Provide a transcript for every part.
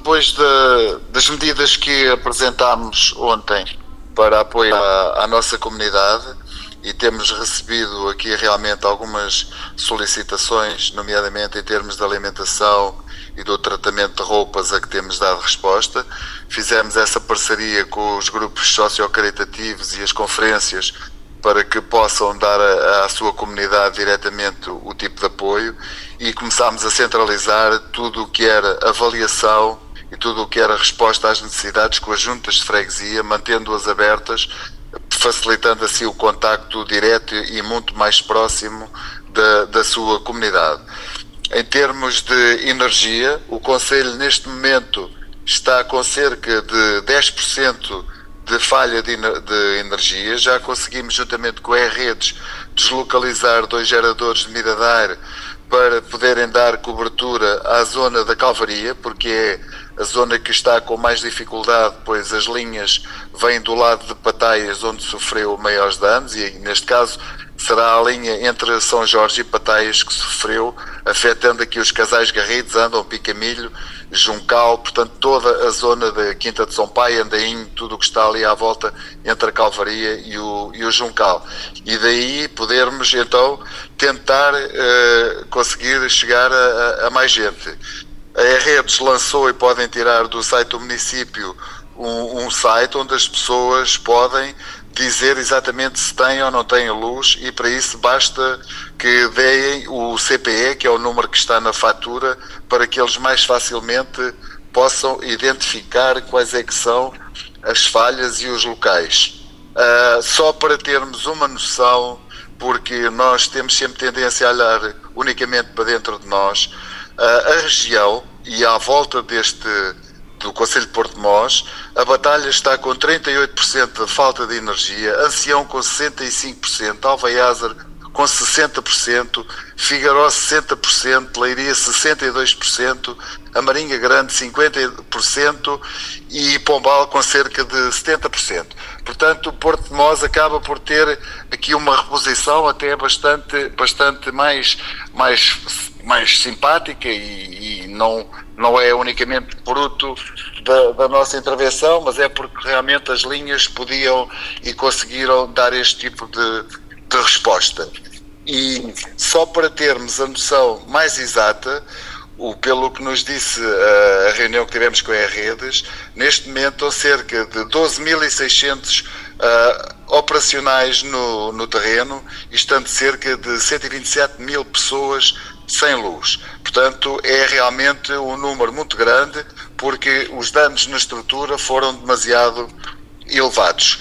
depois das medidas que apresentámos ontem para apoio à nossa comunidade, e temos recebido aqui realmente algumas solicitações, nomeadamente em termos de alimentação e do tratamento de roupas, a que temos dado resposta. Fizemos essa parceria com os grupos socio-caritativos e as conferências para que possam dar à sua comunidade diretamente o tipo de apoio, e começámos a centralizar tudo o que era avaliação e tudo o que era resposta às necessidades com as juntas de freguesia, mantendo-as abertas, facilitando assim o contacto direto e muito mais próximo da sua comunidade. Em termos de energia, o Conselho neste momento está com cerca de 10% de falha de energia. Já conseguimos, juntamente com a E-Redes, deslocalizar 2 geradores de Miradair para poderem dar cobertura à zona da Calvaria, porque é a zona que está com mais dificuldade, pois as linhas vêm do lado de Pataias, onde sofreu maiores danos, e neste caso será a linha entre São Jorge e Pataias que sofreu, afetando aqui os Casais Garridos, Andam, Picamilho, Juncal, portanto toda a zona da Quinta de São Pai, Andainho, tudo o que está ali à volta entre a Calvaria e o Juncal. E daí podermos então tentar conseguir chegar a mais gente. A E-Redes lançou, e podem tirar do site do município, um site onde as pessoas podem dizer exatamente se têm ou não têm luz, e para isso basta que deem o CPE, que é o número que está na fatura, para que eles mais facilmente possam identificar quais é que são as falhas e os locais. Só para termos uma noção, porque nós temos sempre tendência a olhar unicamente para dentro de nós, a região e à volta do Concelho de Portmós, a Batalha está com 38% de falta de energia, Ancião com 65%, Alvaiázar com 60%, Figueiró 60%, Leiria 62%, a Marinha Grande 50% e Pombal com cerca de 70%. Portanto, o Portmós acaba por ter aqui uma reposição até bastante mais simpática, e não é unicamente fruto da nossa intervenção, mas é porque realmente as linhas podiam e conseguiram dar este tipo de resposta. E só para termos a noção mais exata, pelo que nos disse a reunião que tivemos com a E-Redes, neste momento estão cerca de 12.600 operacionais no terreno, e estando cerca de 127 mil pessoas sem luz. Portanto, é realmente um número muito grande, porque os danos na estrutura foram demasiado elevados.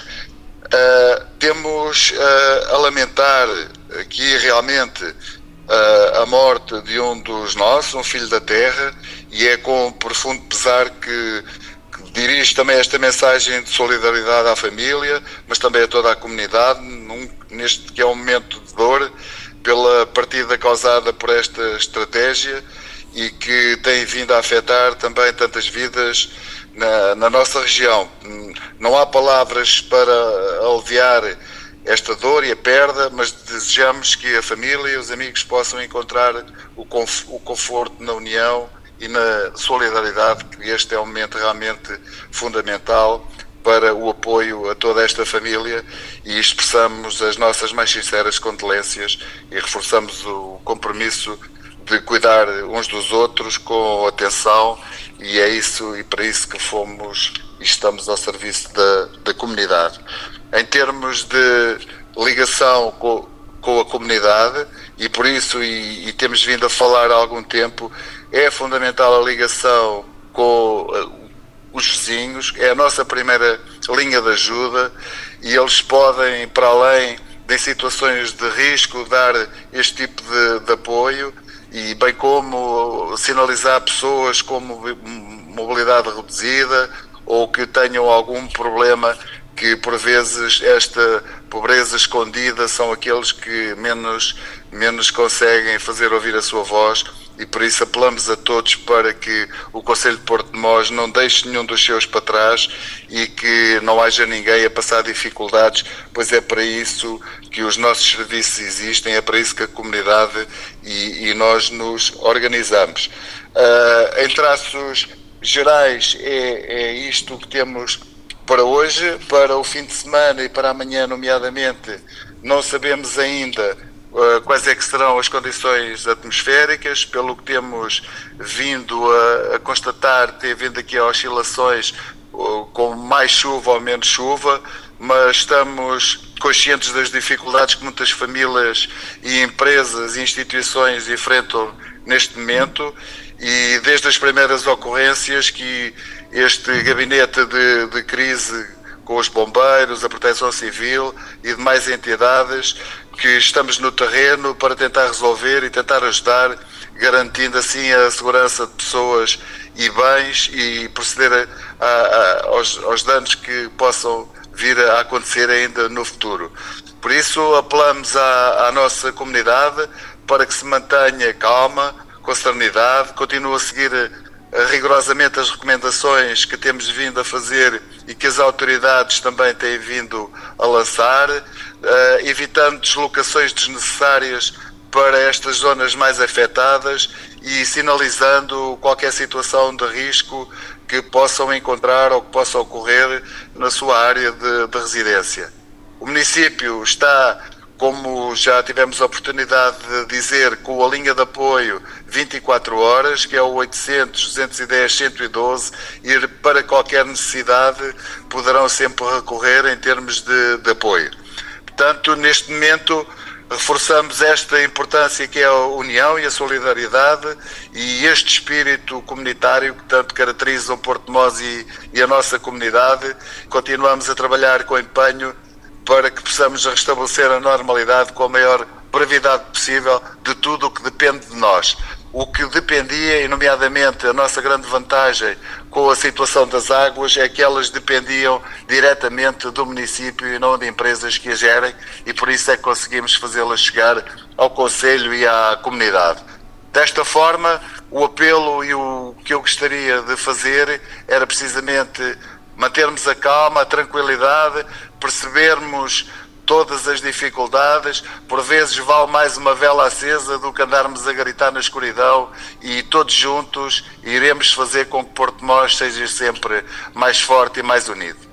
Temos a lamentar aqui realmente a morte de um dos nossos, um filho da terra, e é com profundo pesar que dirijo também esta mensagem de solidariedade à família, mas também a toda a comunidade, neste que é um momento de dor, pela partida causada por esta estratégia, e que tem vindo a afetar também tantas vidas na nossa região. Não há palavras para aliviar esta dor e a perda, mas desejamos que a família e os amigos possam encontrar o conforto na união e na solidariedade, que este é um momento realmente fundamental para o apoio a toda esta família, e expressamos as nossas mais sinceras condolências e reforçamos o compromisso de cuidar uns dos outros com atenção, e é isso, e para isso que fomos e estamos ao serviço da comunidade. Em termos de ligação com a comunidade, e por isso, e temos vindo a falar há algum tempo, é fundamental a ligação com os vizinhos, é a nossa primeira linha de ajuda, e eles podem, para além de situações de risco, dar este tipo de apoio, e bem como sinalizar pessoas com mobilidade reduzida ou que tenham algum problema, que por vezes esta pobreza escondida são aqueles que menos conseguem fazer ouvir a sua voz, e por isso apelamos a todos para que o Concelho de Portmós não deixe nenhum dos seus para trás e que não haja ninguém a passar dificuldades, pois é para isso que os nossos serviços existem, é para isso que a comunidade e nós nos organizamos. Em traços gerais é isto que temos para hoje. Para o fim de semana e para amanhã, nomeadamente, não sabemos ainda quais é que serão as condições atmosféricas. Pelo que temos vindo a constatar, tem vindo aqui a oscilações com mais chuva ou menos chuva, mas estamos conscientes das dificuldades que muitas famílias e empresas e instituições enfrentam neste momento, e desde as primeiras ocorrências que este gabinete de crise, com os bombeiros, a proteção civil e demais entidades, que estamos no terreno para tentar resolver e tentar ajudar, garantindo assim a segurança de pessoas e bens e proceder aos danos que possam vir a acontecer ainda no futuro. Por isso apelamos à nossa comunidade para que se mantenha calma, com serenidade, continue a seguir rigorosamente as recomendações que temos vindo a fazer e que as autoridades também têm vindo a lançar, evitando deslocações desnecessárias para estas zonas mais afetadas e sinalizando qualquer situação de risco que possam encontrar ou que possa ocorrer na sua área de residência. O município está, como já tivemos a oportunidade de dizer, com a linha de apoio 24 horas, que é o 800-210-112, e para qualquer necessidade poderão sempre recorrer em termos de apoio. Portanto, neste momento, reforçamos esta importância que é a união e a solidariedade e este espírito comunitário que tanto caracteriza o Porto de Mós e a nossa comunidade. Continuamos a trabalhar com empenho para que possamos restabelecer a normalidade com a maior brevidade possível de tudo o que depende de nós. O que dependia, e nomeadamente a nossa grande vantagem com a situação das águas, é que elas dependiam diretamente do município e não de empresas que as gerem, e por isso é que conseguimos fazê-las chegar ao Conselho e à comunidade. Desta forma, o apelo e o que eu gostaria de fazer era precisamente mantermos a calma, a tranquilidade, percebermos todas as dificuldades. Por vezes vale mais uma vela acesa do que andarmos a gritar na escuridão, e todos juntos iremos fazer com que Porto de Mós seja sempre mais forte e mais unido.